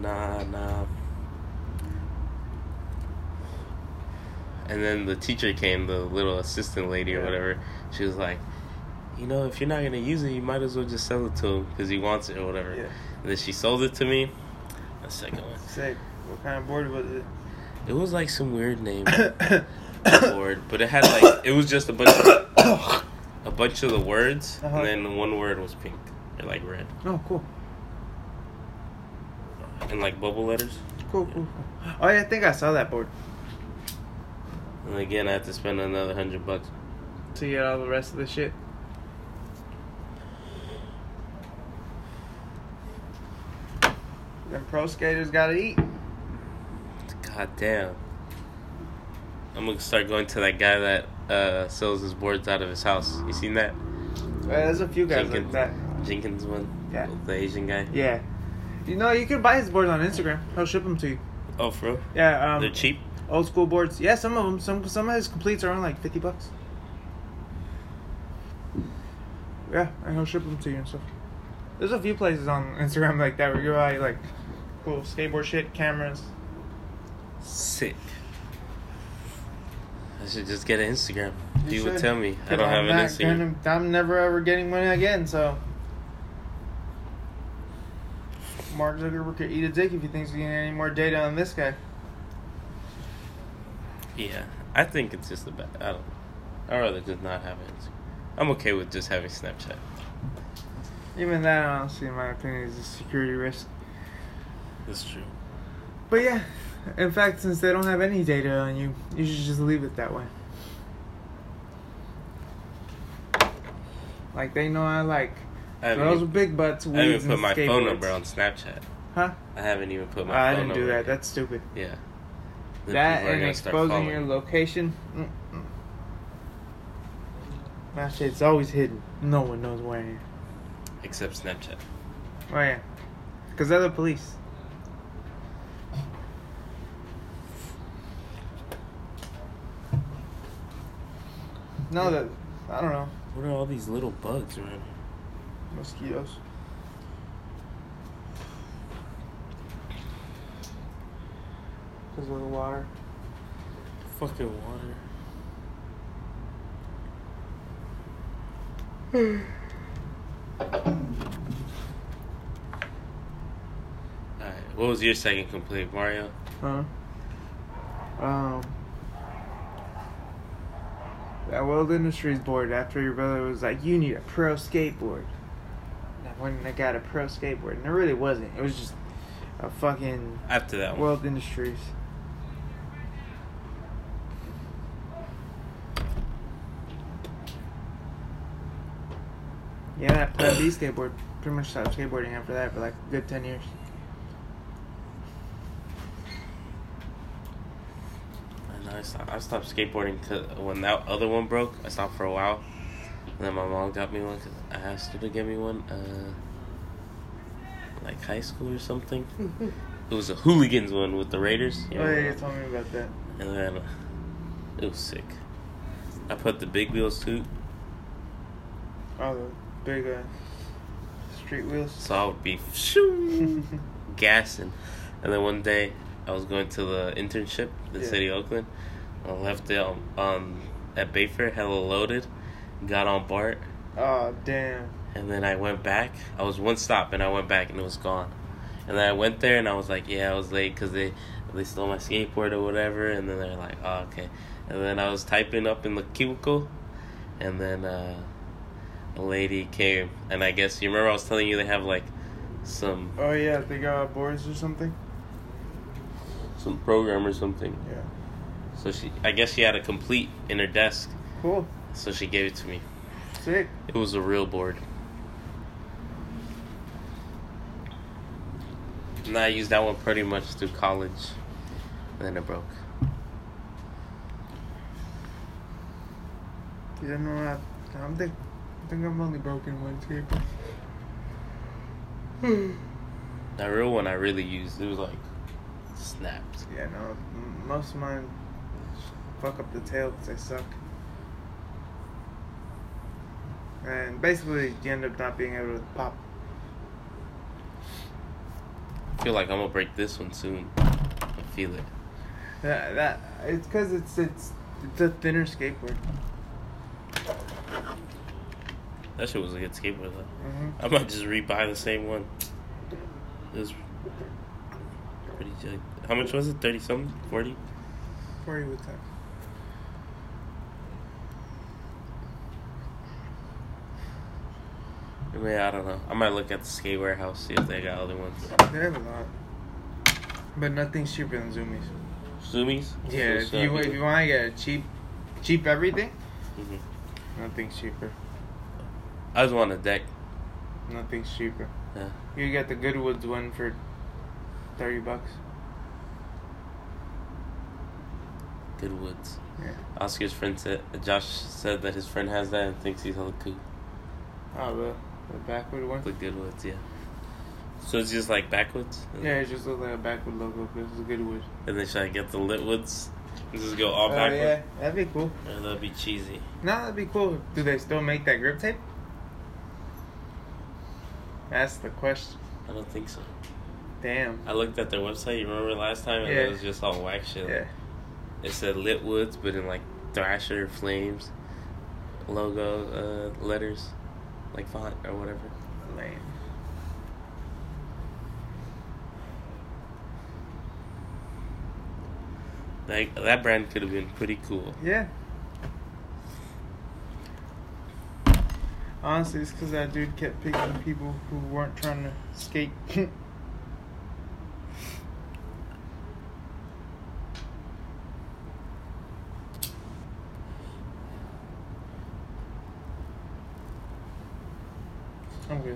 And then the teacher came, the little assistant lady or whatever. She was like, you know, if you're not going to use it, you might as well just sell it to him because he wants it or whatever. Yeah. And then she sold it to me. A second one. Sick. What kind of board was it? It was like some weird name board, but it had like, it was just a bunch of the words, and then one word was pink or like red. Oh, cool. And like bubble letters. Cool. Oh, yeah, I think I saw that board. And again, I had to spend another $100 to get all the rest of the shit. Them pro skaters gotta eat. God damn. I'm gonna start going to that guy that sells his boards out of his house. You seen that? There's a few guys like that. Jenkins one? Yeah. The Asian guy? Yeah. You know, you can buy his boards on Instagram. He'll ship them to you. Oh, for real? Yeah. They're cheap? Old school boards. Yeah, some of them. Some of his completes are only like $50. Yeah, and he'll ship them to you and stuff. There's a few places on Instagram like that where you buy like cool skateboard shit, cameras. Sick. I should just get an Instagram. You would should. tell me. I don't have an Instagram. I'm never ever getting money again, so. Mark Zuckerberg could eat a dick if he thinks he can get any more data on this guy. Yeah, I think it's just I'd rather just not have it. I'm okay with just having Snapchat. Even that, honestly, in my opinion, is a security risk. That's true. But yeah, in fact, since they don't have any data on you, you should just leave it that way. Like, they know I like girls with big butts, weeds, I haven't put and my skateboards. phone number on Snapchat. Huh? I haven't even put my I phone didn't number. do that. That's stupid. Yeah. Then That people are and gonna start exposing following. your location. My shit's always hidden. No one knows where I am. Except Snapchat. Oh yeah, because they're the police. No, that I don't know. What are all these little bugs around here? Mosquitoes. Because of the water. Fucking water. Alright, what was your second complaint, Mario? Huh? That World Industries board after your brother was like, you need a pro skateboard. And I went and I got a pro skateboard. And it really wasn't. It was just a fucking After that one. World Industries. Yeah, that Plan B skateboard. Pretty much stopped skateboarding after that for like a good 10 years. I stopped skateboarding when that other one broke. I stopped for a while. And then my mom got me one because I asked her to get me one. Like high school or something. It was a Hooligans one with the Raiders. Oh yeah, you told me about that. And then it was sick. I put the big wheels too. Oh, the big street wheels. So I would be gassing. And then one day I was going to the internship in the city of Oakland. I left it at Bayfair, hella loaded. Got on BART. Oh, damn. And then I went back. I was one stop, and I went back, and it was gone. And then I went there, and I was like, yeah, I was late because they stole my skateboard or whatever. And then they're like, oh, okay. And then I was typing up in the cubicle, and then a lady came. And I guess, you remember I was telling you they have, like, some... Oh, yeah, they got boards or something? Some program or something. Yeah. So I guess she had a complete in her desk. Cool. So she gave it to me. Sick. It was a real board. And I used that one pretty much through college. And then it broke. Yeah, no, I think I've only broken one skateboard. That real one I really used, it was like snapped. Yeah, no, most of mine fuck up the tail because they suck. And basically, you end up not being able to pop. I feel like I'm gonna break this one soon. I feel it. That it's because it's a thinner skateboard. That shit was a good skateboard though. Mm-hmm. I might just rebuy the same one. It was pretty good. How much was it? 30 something? 40? 40 with tax. I mean, I don't know. I might look at the skate warehouse, see if they got other ones. They have a lot, but nothing's cheaper than Zoomies. Zoomies? Yeah, if you want to get cheap everything, mm-hmm. Nothing's cheaper. I just want a deck. Nothing's cheaper. Yeah. You get the Goodwoods one for $30. Goodwoods. Yeah. Oscar's friend Josh said that his friend has that and thinks he's hella cool. Oh, the backward one? The Goodwoods, yeah. So it's just like backwoods? Yeah, it just looks like a backward logo, but it's a Goodwood. And then should I get the Litwoods? And just go all backward? Yeah, that'd be cool. Or that'd be cheesy. No, that'd be cool. Do they still make that grip tape? That's the question. I don't think so. Damn. I looked at their website, you remember last time? And it was just all whack shit. Yeah. It said Litwoods, but in like Thrasher, Flames, logo, letters, like font or whatever. Lame. Like, that brand could have been pretty cool. Yeah. Honestly, it's because that dude kept picking people who weren't trying to skate. I'm good.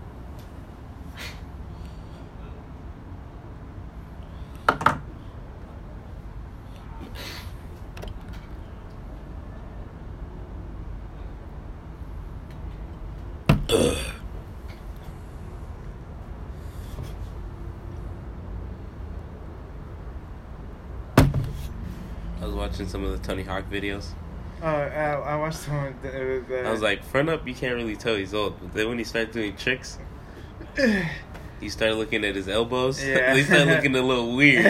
I was watching some of the Tony Hawk videos. I watched the one. I was like, front up, you can't really tell he's old. But then when he started doing tricks, he started looking at his elbows. Yeah. He started looking a little weird.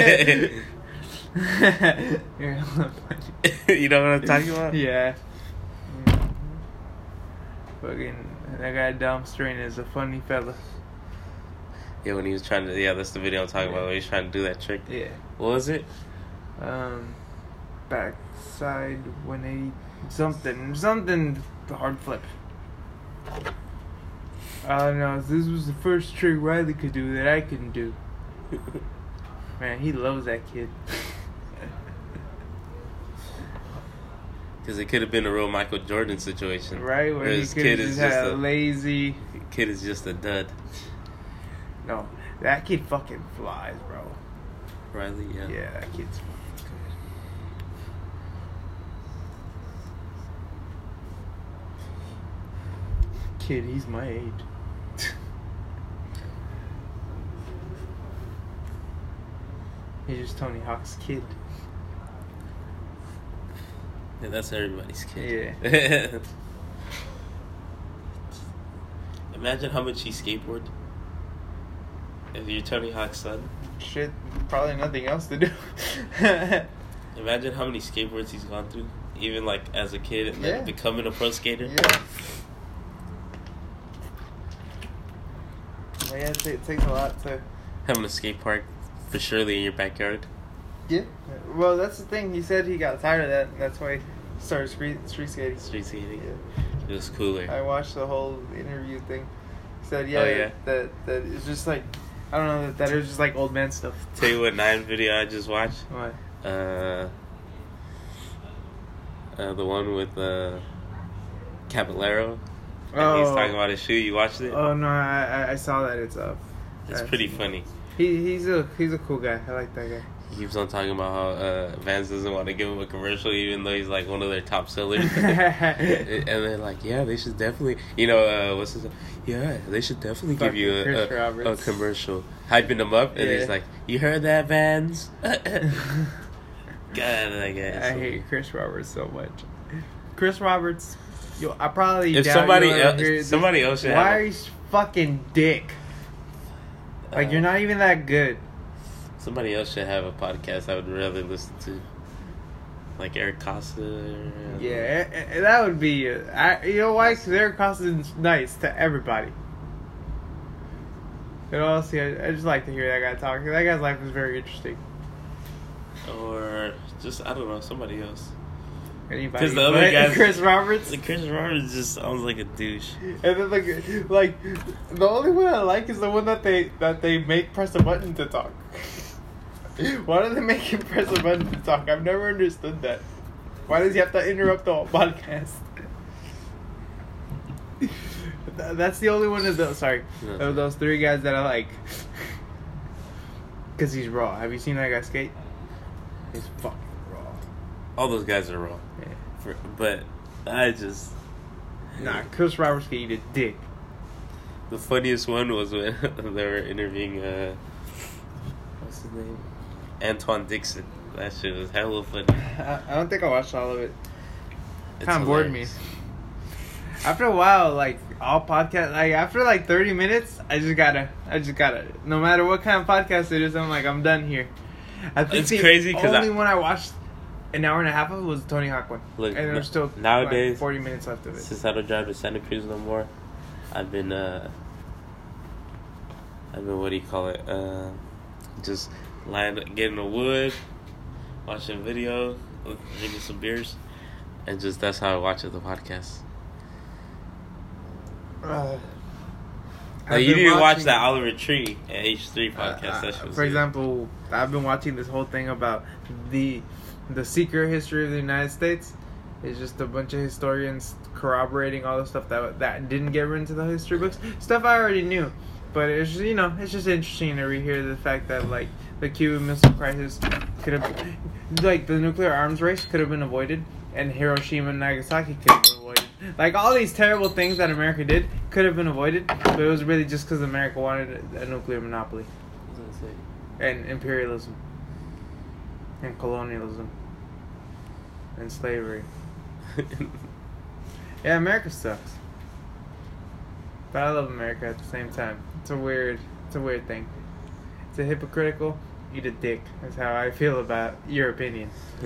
You're hella funny. You know what I'm talking about? Yeah. Fucking that guy Dom Strain is a funny fella. Yeah, when he was trying to. Yeah, that's the video I'm talking about. When he was trying to do that trick. Yeah. What was it? Backside 180 something the hard flip. I don't know. This was the first trick Riley could do that I couldn't do. Man, he loves that kid. Because it could have been a real Michael Jordan situation, right? Where his kid is just a lazy. Kid is just a dud. No, that kid fucking flies, bro. Riley, yeah. Yeah, that kid's fucking good. Kid, he's my age. He's just Tony Hawk's kid. Yeah, that's everybody's kid. Yeah. Imagine how much he skateboarded. If you're Tony Hawk's son. Shit, probably nothing else to do. Imagine how many skateboards he's gone through. Even like as a kid and then becoming a pro skater. Yeah. Well, yeah, it takes a lot to... Having a skate park for surely in your backyard. Yeah. Well, that's the thing. He said he got tired of that, and that's why he started street skating. Street skating? Yeah. It was cooler. I watched the whole interview thing. He said, that it's just like, I don't know, that it was just like old man stuff. Tell you what 9 video I just watched? What? The one with Caballero. And he's talking about his shoe. You watched it? Oh no, I saw that. It's up. It's pretty funny. He's a cool guy. I like that guy. He keeps on talking about how Vans doesn't want to give him a commercial, even though he's like one of their top sellers. And they're like, yeah, they should definitely, what's his? Yeah, they should definitely give you a commercial, hyping him up. And he's like, you heard that, Vans? God, that guy. I hate Chris Roberts so much. Chris Roberts, I probably if doubt somebody else should. Why are you fucking dick? Like you're not even that good. Somebody else should have a podcast I would rather listen to. Like Eric Costa. Yeah, that would be... you know why? Because Eric Costa is nice to everybody. And honestly, I just like to hear that guy talk. That guy's life is very interesting. Or just, I don't know, somebody else. Anybody. Because the other guys... Chris Roberts? Chris Roberts just sounds like a douche. And then like the only one I like is the one that they make press a button to talk. Why do they make him press a button to talk? I've never understood that. Why does he have to interrupt the whole podcast? That's the only one of those. Sorry, of those 3 guys that I like. Because he's raw. Have you seen that guy skate? He's fucking raw. All those guys are raw. Yeah. But I just... Nah, Chris Roberts can eat a dick. The funniest one was when they were interviewing... what's his name? Antoine Dixon. That shit was hella funny. I don't think I watched all of it. It kind of bored me. After a while, like all podcasts, like after like 30 minutes, I just gotta. No matter what kind of podcast it is, I'm like, I'm done here. I think it's crazy because the only one I watched an hour and a half of was the Tony Hawk one. Look, and there's still nowadays like 40 minutes left of it. Since I don't drive to Santa Cruz no more, I've been what do you call it? Just getting the wood, watching video, drinking some beers, and just that's how I watch the podcast. You need to watch that Oliver Tree at H3 podcast. For example, I've been watching this whole thing about the secret history of the United States. It's just a bunch of historians corroborating all the stuff that didn't get written into the history books. Stuff I already knew. But it's just, it's just interesting to rehear the fact that, like, the Cuban Missile Crisis could have... Like, the nuclear arms race could have been avoided. And Hiroshima and Nagasaki could have been avoided. Like, all these terrible things that America did could have been avoided. But it was really just because America wanted a nuclear monopoly. And imperialism. And colonialism. And slavery. Yeah, America sucks. But I love America at the same time. It's a weird thing. It's a hypocritical, eat a dick. That's how I feel about your opinion.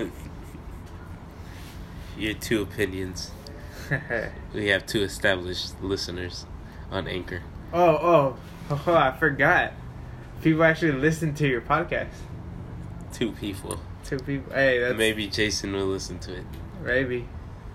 Your 2 opinions. We have 2 established listeners on Anchor. Oh, I forgot. People actually listen to your podcast. 2 people. 2 people. Hey, that's... Maybe Jason will listen to it. Maybe.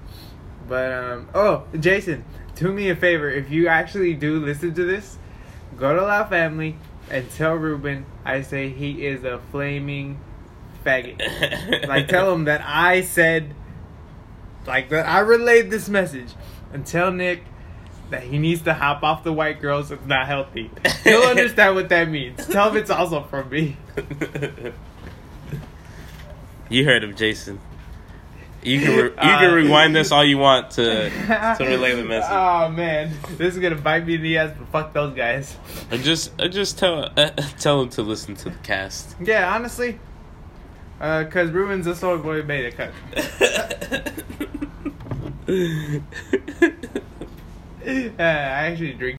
But, Jason, do me a favor. If you actually do listen to this, go to La Family and tell Ruben I say he is a flaming faggot. Like, tell him that I said, like, that I relayed this message. And tell Nick that he needs to hop off the white girls. It's not healthy. He'll understand what that means. Tell him it's also from me. You heard him, Jason. You can rewind this all you want to relay the message. Oh man, this is gonna bite me in the ass, but fuck those guys. Or just tell them to listen to the cast. Yeah, honestly, because Ruben's a soul boy made a cut. I actually drink